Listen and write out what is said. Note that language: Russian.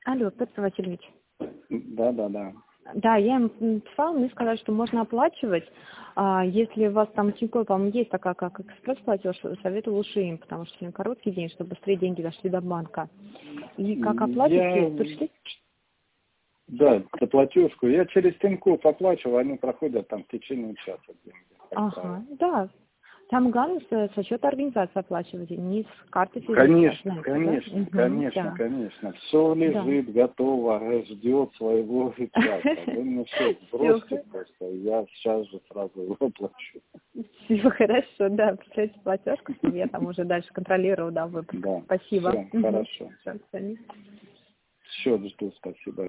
Алло, Петр Васильевич. Да. Да, я им написала, мне сказали, что можно оплачивать. Если у вас там Тинькофф, по-моему, есть такая, как экспресс-платеж, советую лучше им, потому что сегодня короткий день, чтобы быстрее деньги дошли до банка. И как оплатите, пришли? Да, за платежку. Я через Тинькофф оплачивал, они проходят там в течение часа деньги. Ага, да. Там главное со счета организации оплачивать, не с карты физической. Конечно. Все лежит, готово, ждет своего часа. Вы мне все бросьте просто, я сейчас же сразу его оплачу. Все хорошо, да, пришлите платежку, чтобы я там уже дальше контролировала, да, выпуск. Да, Спасибо. все, хорошо. Все, Все, жду, спасибо.